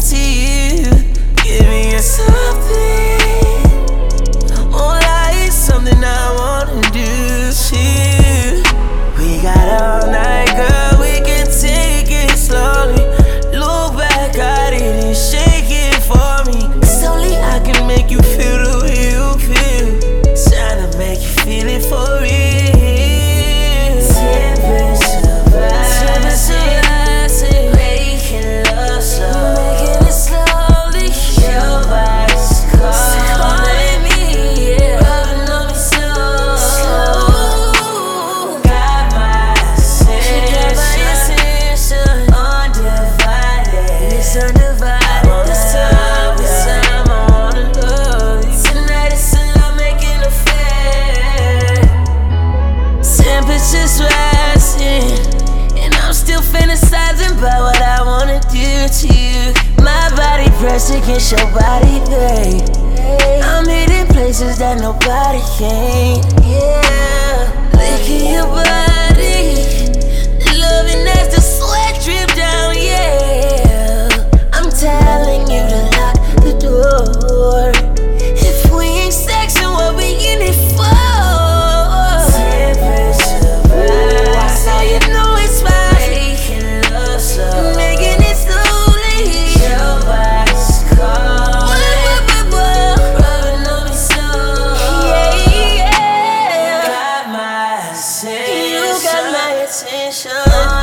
to you. Give me something, more like something I wanna do to you. We got all night, girl, we can take it slowly. Look back at it and shake it for me. Slowly I can make you feel the way you feel. Trying to make you feel it for real. Temperatures rising, and I'm still fantasizing about what I wanna do to you. My body pressed against your body, babe. I'm hitting places that nobody can. Yeah, licking your body, loving as the sweat drip down. Yeah, I'm telling you to lock the door. If we ain't sexing, what we in it for? You got my attention.